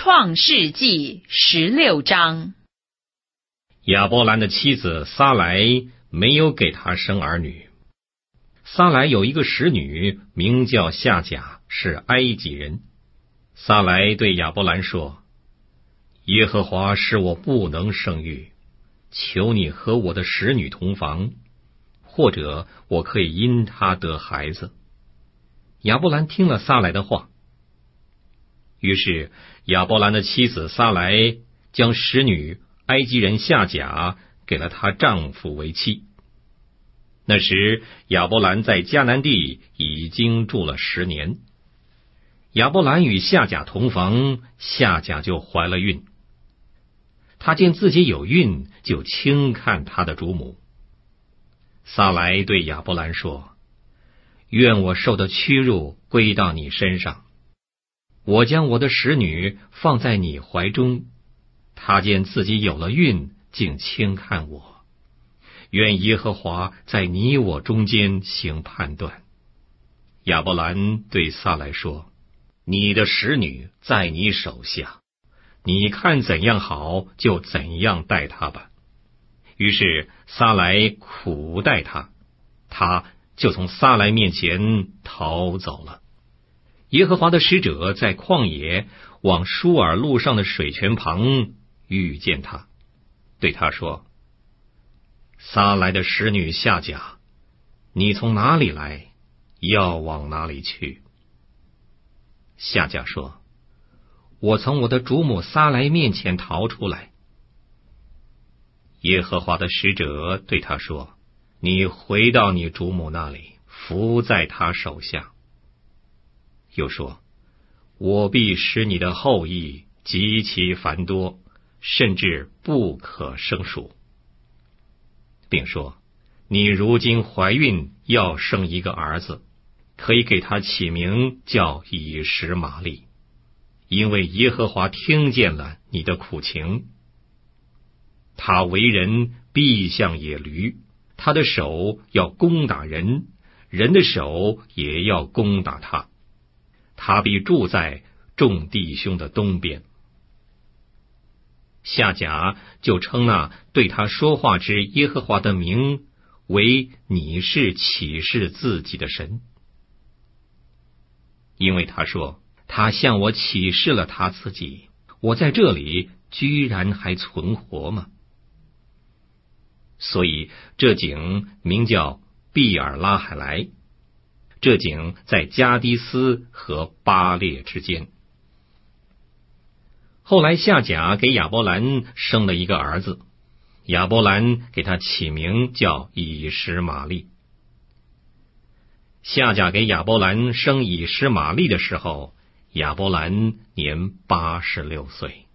创世纪16章。 亚伯兰的妻子撒莱没有给他生儿女。撒莱有一个使女，名叫夏甲，是埃及人。撒莱对亚伯兰说：耶和华使我不能生育，求你和我的使女同房，或者我可以因她得孩子。亚伯兰听了撒莱的话，于是亚伯兰的妻子撒莱将使女埃及人夏甲给了她丈夫为妻。那时亚伯兰在迦南地已经住了10年。亚伯兰与夏甲同房，夏甲就怀了孕。他见自己有孕，就轻看他的主母。撒莱对亚伯兰说：愿我受的屈辱归到你身上，我将我的使女放在你怀中，她见自己有了孕，竟轻看我。愿耶和华在你我中间行判断。亚伯兰对撒莱说：你的使女在你手下，你看怎样好，就怎样待她吧。于是撒莱苦待她，她就从撒莱面前逃走了。耶和华的使者在旷野往舒尔路上的水泉旁遇见他，对他说：撒莱的使女夏甲，你从哪里来，要往哪里去？夏甲说：我从我的主母撒莱面前逃出来。耶和华的使者对他说：你回到你主母那里，伏在他手下。又说：我必使你的后裔极其繁多，甚至不可胜数。并说：你如今怀孕，要生一个儿子，可以给他起名叫以实玛利，因为耶和华听见了你的苦情。他为人必像野驴，他的手要攻打人，人的手也要攻打他。他必住在众弟兄的东边。夏甲就称那对他说话之耶和华的名为你是启示自己的神，因为他说：他向我启示了他自己，我在这里居然还存活吗？所以这井名叫毕尔拉海莱，这井在加迪斯和巴列之间。后来夏甲给亚伯兰生了一个儿子，亚伯兰给他起名叫以实玛利。夏甲给亚伯兰生以实玛利的时候，亚伯兰年86岁。